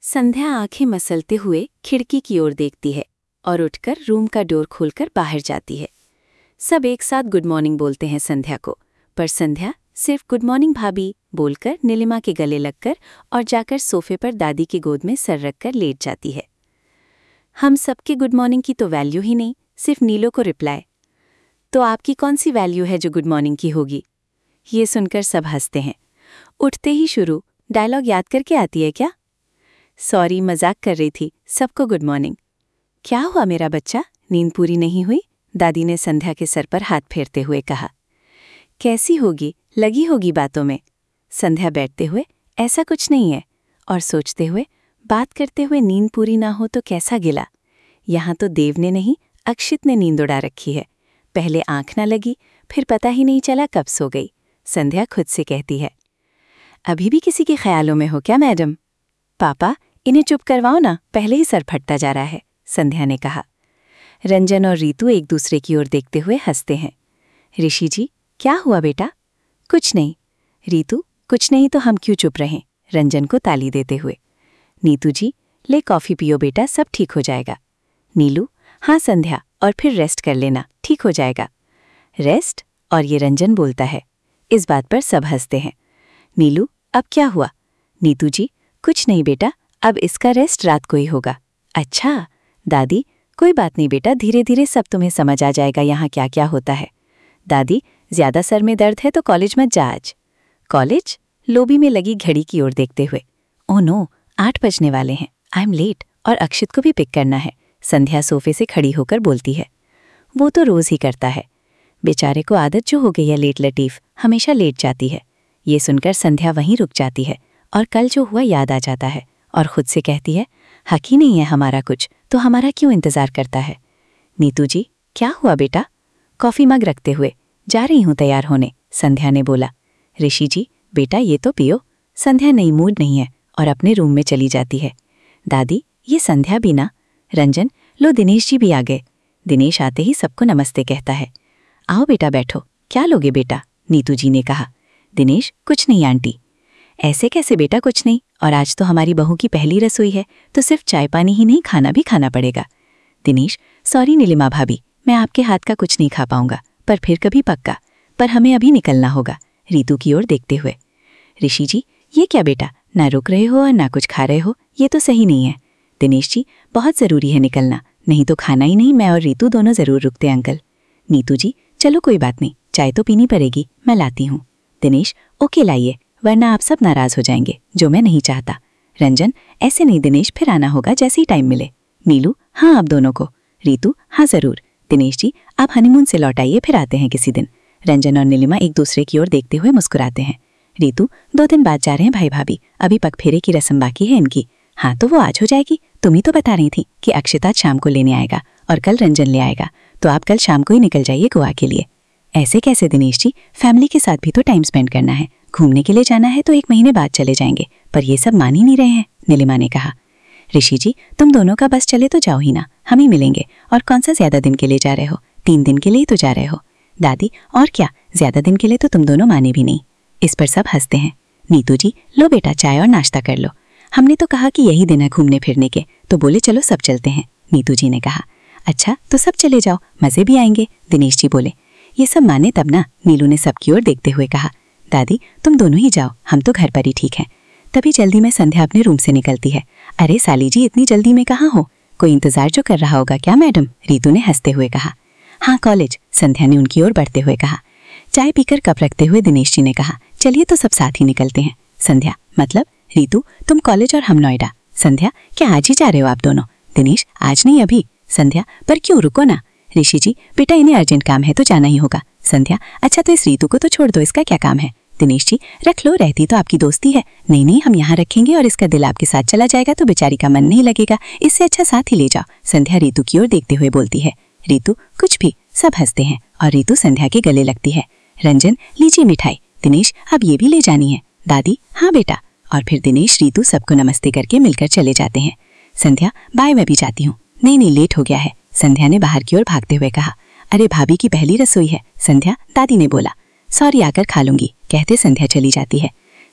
संध्या आंखें मसलते हुए खिड़की की ओर देखती है और उठकर रूम का डोर खोलकर बाहर जाती है। सब एक साथ गुड मॉर्निंग बोलते हैं संध्या को, पर संध्या सिर्फ गुड मॉर्निंग भाभी बोलकर नीलिमा के गले लगकर और जाकर सोफे पर दादी की गोद में सर रखकर लेट जाती है। हम सबके गुड मॉर्निंग की तो वैल्यू ही नहीं, सिर्फ नीलो को रिप्लाई। तो आपकी कौन सी वैल्यू है जो गुड मॉर्निंग की होगी? ये सुनकर सब हंसते हैं। उठते ही शुरू, डायलॉग याद करके आती है क्या? सॉरी, मजाक कर रही थी, सबको गुड मॉर्निंग। क्या हुआ मेरा बच्चा, नींद पूरी नहीं हुई? दादी ने संध्या के सर पर हाथ फेरते हुए कहा। कैसी होगी, लगी होगी बातों में। संध्या बैठते हुए, ऐसा कुछ नहीं है, और सोचते हुए, बात करते हुए नींद पूरी ना हो तो कैसा गिला। यहाँ तो देव ने नहीं, अक्षित ने नींद उड़ा रखी है। पहले आंख ना लगी, फिर पता ही नहीं चला कब सो गई। संध्या खुद से कहती है। अभी भी किसी के ख्यालों में हो क्या मैडम? पापा, इन्हें चुप करवाओ ना, पहले ही सर फटता जा रहा है, संध्या ने कहा। रंजन और रीतू एक दूसरे की ओर देखते हुए हंसते हैं। ऋषि जी, क्या हुआ बेटा? कुछ नहीं। रीतू, कुछ नहीं तो हम क्यों चुप रहें? रंजन को ताली देते हुए। नीतू जी, ले कॉफ़ी पियो बेटा, सब ठीक हो जाएगा। नीलू, हाँ संध्या, और फिर रेस्ट कर लेना, ठीक हो जाएगा। रेस्ट? और ये रंजन बोलता है। इस बात पर सब हंसते हैं। नीलू, अब क्या हुआ? नीतू जी, कुछ नहीं बेटा, अब इसका रेस्ट रात को ही होगा। अच्छा दादी, कोई बात नहीं बेटा, धीरे धीरे सब तुम्हें समझ आ जाएगा यहाँ क्या क्या होता है। दादी, ज्यादा सर में दर्द है तो कॉलेज मत जा आज। कॉलेज? लोबी में लगी घड़ी की ओर देखते हुए। ओह नो, 8 बजने वाले हैं, आई एम लेट, और अक्षित को भी पिक करना है, संध्या सोफे से खड़ी होकर बोलती है। वो तो रोज ही करता है, बेचारे को आदत जो हो गई है लेट लटीफ, हमेशा लेट जाती है। ये सुनकर संध्या वहीं रुक जाती है और कल जो हुआ याद आ जाता है और खुद से कहती है, हक ही नहीं है हमारा कुछ, तो हमारा क्यों इंतजार करता है? नीतू जी, क्या हुआ बेटा? कॉफ़ी मग रखते हुए, जा रही हूँ तैयार होने, संध्या ने बोला। ऋषि जी, बेटा ये तो पियो। संध्या नहीं, मूड नहीं है, और अपने रूम में चली जाती है। दादी, ये संध्या भी ना। रंजन, लो दिनेश जी भी आ गए। दिनेश आते ही सबको नमस्ते कहता है। आओ बेटा बैठो, क्या लोगे बेटा? नीतू जी ने कहा। दिनेश, कुछ नहीं आंटी। ऐसे कैसे बेटा कुछ नहीं, और आज तो हमारी बहू की पहली रसोई है, तो सिर्फ चाय पानी ही नहीं, खाना भी खाना पड़ेगा। दिनेश, सॉरी नीलिमा भाभी, मैं आपके हाथ का कुछ नहीं खा पाऊंगा, पर फिर कभी पक्का, पर हमें अभी निकलना होगा, रीतू की ओर देखते हुए। ऋषि जी, ये क्या बेटा, ना रुक रहे हो और ना कुछ खा रहे हो, ये तो सही नहीं है। दिनेश जी, बहुत ज़रूरी है निकलना, नहीं तो खाना ही नहीं, मैं और रीतू दोनों ज़रूर रुकते अंकल। नीतू जी, चलो कोई बात नहीं, चाय तो पीनी पड़ेगी, मैं लाती हूँ। दिनेश, ओके लाइए, वरना आप सब नाराज हो जाएंगे, जो मैं नहीं चाहता। रंजन, ऐसे नहीं दिनेश, फिर आना होगा जैसे ही टाइम मिले। नीलू, हाँ आप दोनों को। रीतू, हाँ ज़रूर। दिनेश जी, आप हनीमून से लौट आइए, फिर आते हैं किसी दिन। रंजन और नीलिमा एक दूसरे की ओर देखते हुए मुस्कुराते हैं। रीतू, 2 दिन बाद जा रहे हैं भाई भाभी, अभी पग फेरे की रस्म बाकी है इनकी। हाँ तो वो आज हो जाएगी, तुम ही तो बता रही थी कि अक्षित आज शाम को लेने आएगा और कल रंजन ले आएगा, तो आप कल शाम को ही निकल जाइए गोवा के लिए। ऐसे कैसे दिनेश जी, फैमिली के साथ भी तो टाइम स्पेंड करना है, घूमने के लिए जाना है तो 1 महीने बाद चले जाएंगे, पर ये सब मान ही नहीं रहे हैं, नीलिमा ने कहा। ऋषि जी, तुम दोनों का बस चले तो जाओ ही ना, हम ही मिलेंगे, और कौन सा ज्यादा दिन के लिए जा रहे हो, 3 दिन के लिए तो जा रहे हो। दादी, और क्या, ज्यादा दिन के लिए तो तुम दोनों माने भी नहीं। इस पर सब हंसते हैं। नीतू जी, लो बेटा चाय और नाश्ता कर लो, हमने तो कहा कि यही दिन है घूमने फिरने के, तो बोले चलो सब चलते हैं, नीतू जी ने कहा। अच्छा तो सब चले जाओ, मजे भी आएंगे, दिनेश जी बोले। ये सब माने तब ना, नीलू ने सबकी ओर देखते हुए कहा। दादी, तुम दोनों ही जाओ, हम तो घर पर ही ठीक हैं। तभी जल्दी में संध्या अपने रूम से निकलती है। अरे साली जी, इतनी जल्दी में कहाँ हो, कोई इंतजार जो कर रहा होगा क्या मैडम? रीतू ने हंसते हुए कहा। हाँ कॉलेज, संध्या ने उनकी ओर बढ़ते हुए कहा। चाय पीकर कप रखते हुए दिनेश जी ने कहा, चलिए तो सब साथ ही निकलते हैं। संध्या, मतलब? रीतू, तुम कॉलेज और हम नोएडा। संध्या, क्या आज ही जा रहे हो आप दोनों? दिनेश, आज नहीं अभी। संध्या, पर क्यों, रुको ना। ऋषि जी, बेटा इन्हें अर्जेंट काम है तो जाना ही होगा। संध्या, अच्छा तो इस रीतू को तो छोड़ दो, इसका क्या काम है? दिनेश जी, रख लो, रहती तो आपकी दोस्ती है। नहीं नहीं, हम यहाँ रखेंगे और इसका दिल आपके साथ चला जाएगा तो बेचारी का मन नहीं लगेगा, इससे अच्छा साथ ही ले जाओ। संध्या रीतू की ओर देखते हुए बोलती है। रीतू, कुछ भी, सब हंसते हैं और रीतू संध्या के गले लगती है। रंजन, लीजिए मिठाई। दिनेश, अब ये भी ले जानी है। दादी, हाँ बेटा। और फिर दिनेश रीतू सबको नमस्ते करके मिलकर चले जाते हैं। संध्या, बाय, मैं भी जाती हूँ। नहीं नहीं, लेट हो गया है, संध्या ने बाहर की ओर भागते हुए कहा। अरे भाभी की पहली रसोई है संध्या, दादी ने बोला। सॉरी, आकर खा लूंगी, कहते संध्या चली जाती है।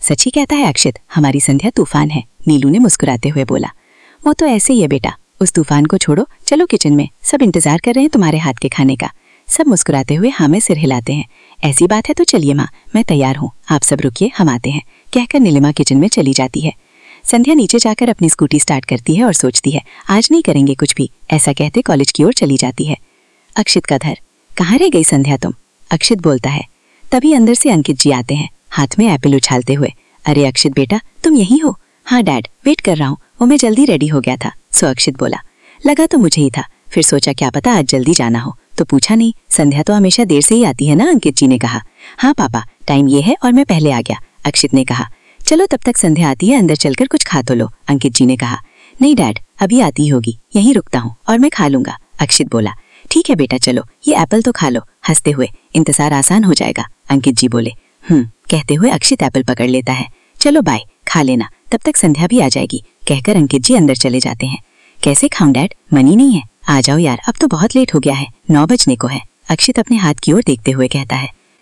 सच ही कहता है अक्षित, हमारी संध्या तूफान है, नीलू ने मुस्कुराते हुए बोला। वो तो ऐसे ही है बेटा, उस तूफान को छोड़ो, चलो किचन में, सब इंतजार कर रहे हैं तुम्हारे हाथ के खाने का। सब मुस्कुराते हुए हाँ में सिर हिलाते हैं। ऐसी बात है तो चलिए माँ, मैं तैयार हूँ, आप सब रुकिए, हम आते हैं, कहकर नीलिमा किचन में चली जाती है। संध्या नीचे जाकर अपनी स्कूटी स्टार्ट करती है और सोचती है आज नहीं करेंगे कुछ भी, ऐसा कहते कॉलेज की ओर चली जाती है। अक्षित का घर, कहाँ रह गई संध्या तुम? अक्षित बोलता है। तभी अंदर से अंकित जी आते हैं, हाथ में एप्पल उछालते हुए। अरे अक्षित बेटा, तुम यहीं हो? हाँ डैड, वेट कर रहा हूँ, वो मैं जल्दी रेडी हो गया था। सो अक्षित बोला। लगा तो मुझे ही था, फिर सोचा क्या पता आज जल्दी जाना हो, तो पूछा नहीं। संध्या तो हमेशा देर से ही आती है ना, अंकित जी ने कहा। हाँ पापा, टाइम ये है और मैं पहले आ गया, अक्षित ने कहा। चलो तब तक संध्या आती है, अंदर चलकर कुछ खा तो लो, अंकित जी ने कहा। नहीं डैड, अभी आती होगी, यहीं रुकता हूँ और मैं खा लूंगा, अक्षित बोला। ठीक है बेटा चलो, ये एप्पल तो खा लो, हंसते हुए, इंतजार आसान हो जाएगा, अंकित जी बोले। कहते हुए अक्षित एप्पल पकड़ लेता है। चलो बाय, खा लेना, तब तक संध्या भी आ जाएगी, कहकर अंकित जी अंदर चले जाते हैं। कैसे खाऊं डैड, मनी नहीं है। आ जाओ यार, अब तो बहुत लेट हो गया है, 9 बजने को है, अक्षित अपने हाथ की ओर देखते हुए कहता है।